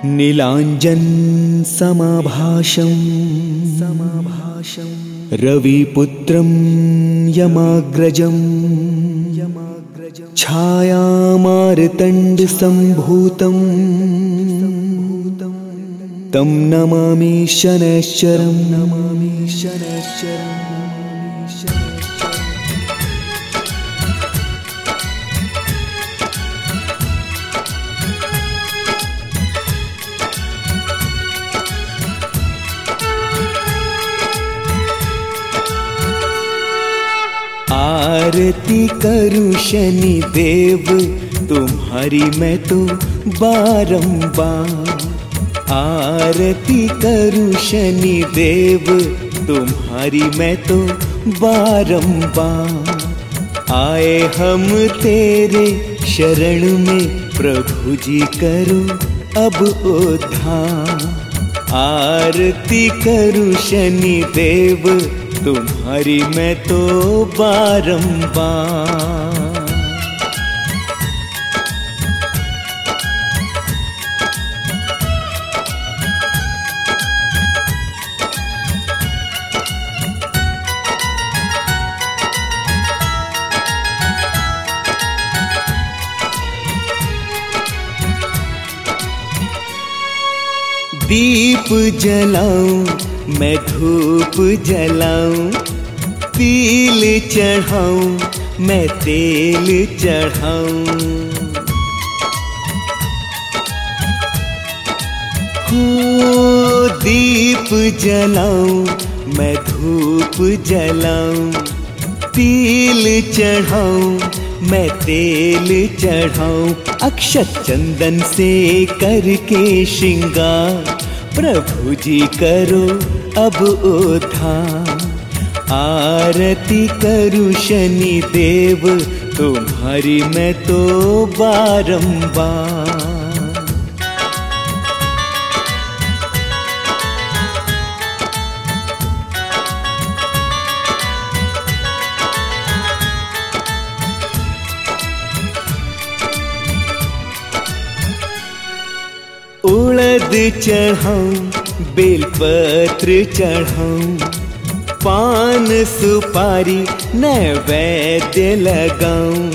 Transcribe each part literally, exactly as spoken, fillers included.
नीलांजन समाभाषं समाभाषं रविपुत्रं यमाग्रजं यमाग्रजं छायामार्तण्ड सम्भूतं तं नमामि शनैश्चरं नमामि शनैश्चरं। आरती करूं शनि देव तुम्हारी मैं तो बारंबार, आरती करूं शनि देव तुम्हारी मैं तो बारंबार। आए हम तेरे शरण में प्रभु जी करो अब उद्धार। आरती करूं शनि देव तुम्हारी मैं तो बारंबार। दीप जलाऊं मैं धूप जलाऊं, तिल चढ़ाऊं मैं तेल चढ़ाऊं। हो दीप जलाऊं मैं धूप जलाऊं, तिल चढ़ाऊं मैं तेल चढ़ाऊं। अक्षत चंदन से करके श्रृंगार प्रभु जी करो अब उद्धार। आरती करूं शनि देव तुम्हारी मैं तो बारंबार। उड़द चढ़ाऊं बेलपत्र चढ़ाऊं, पान सुपारी नैवेद्य लगाऊं।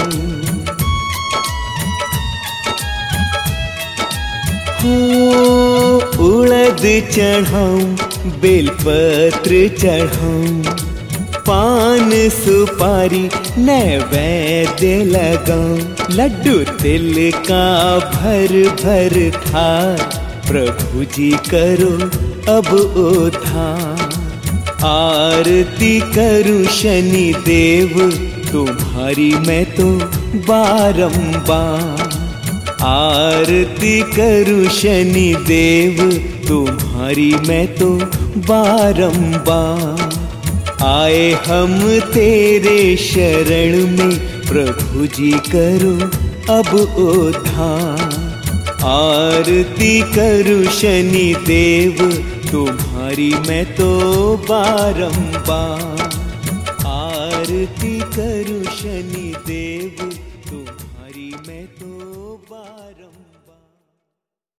हो उड़द चढ़ाऊं बेलपत्र चढ़ाऊं, पान सुपारी नैवेद्य लगाऊं। लड्डू तिल का भर भर थाल प्रभु जी करो अब उद्धार। आरती करूं शनि देव तुम्हारी मैं तो बारंबार। आरती करूं शनि देव तुम्हारी मैं तो बारंबार। आए हम तेरे शरण में प्रभु जी करो अब उद्धार। आरती करूं शनि देव तुम्हारी मैं तो बारंबार। आरती करूं शनि देव